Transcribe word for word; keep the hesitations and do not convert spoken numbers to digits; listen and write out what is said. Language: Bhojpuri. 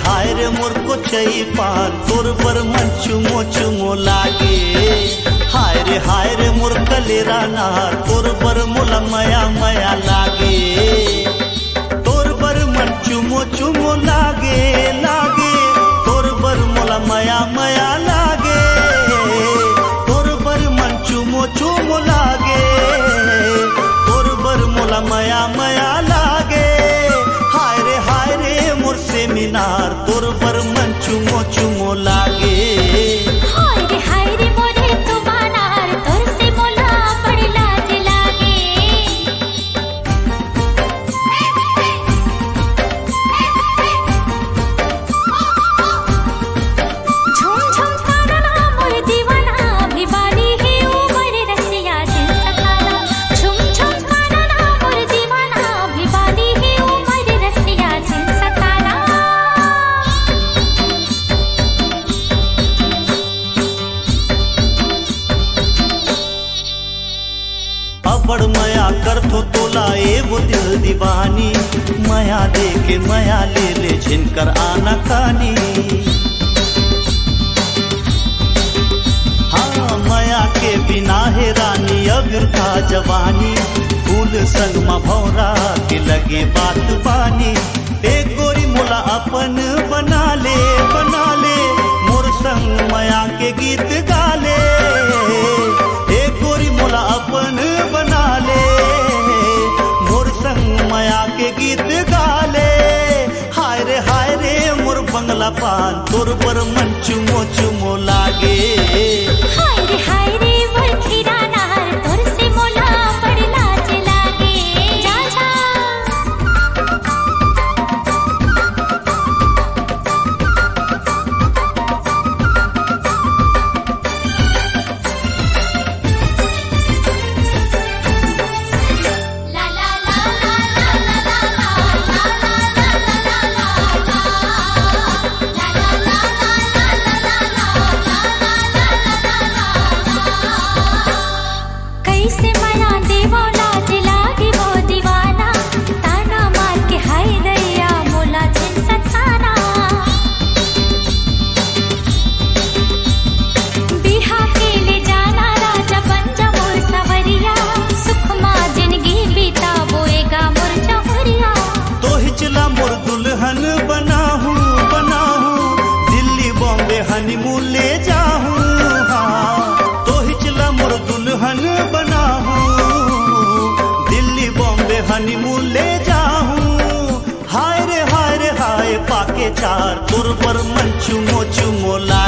हाय रे मोर को चई पान तोर पर मन चुमो चुमो लागे। हाय रे हाय रे मोर कलेरा नार तोर पर मोला मया मया लागे। तोर पर मन चुमो चुमो लागे लागे तोर पर मोला मया मया लागे। तोर पर मन चुमो चुमो लागे तोर पर मोला मया मया लागे। हाय रे हाय रे मोर से मीनार तोर पर मन चुमो चुमो लागे। हाय रे हाय रे मोरे तू बानार तोर से मोला बड़ी लाज लागे। झुम झुम तारा ना मोर दीवाना भिवानी है उमर रसिया दिल सखाना। झुम झुम तारा ना मोर दीवाना भिवानी है उमर रसिया दिल सखाना। अबड़ मया कर थो तोला ए वो दिल दीवानी। मया दे के मया ले ले छिनकर आना कानी। हाँ मया के बिना है रानी अबिरथा जवानी। फूल संग मा भौरा के लगे बात बानी। एक गोरी मोला अपन बना ले बना ले मोर संग मया के गीत गाले। एक गोरी मोला अपन बना ले मोर संग मया के गीत गाले। हाय रे हाय रे मोर बंगला पान तोर पर मन चुमो चुमो लागे। हाय रे हाय रे मोर खीरा नार तोर से मोला बड़ी लाज लागे। जा जा ला ला ला ला ला ला ला ला ला ला ला कैसे मया देवो लाज लागे वो दीवाना। ताना मार के हाय दैया मोला छिन सताना। बिहा के ले जाना राजा बन जा मोर सवरिया। सुख मा जिंदगी बीता बोएगा मोर चहुरिया। तो हिचला मोर दुल्हन बनाहूँ बनाहूँ दिल्ली बॉम्बे हनीमून ले जाहूँ। हाँ तो हिचला मोर दुल्हन बनाहूँ दिल्ली बॉम्बे हनीमून ले जाहूँ। हाय रे हाय रे हाय पाके चार तोर पर मन चुमो चुमो ला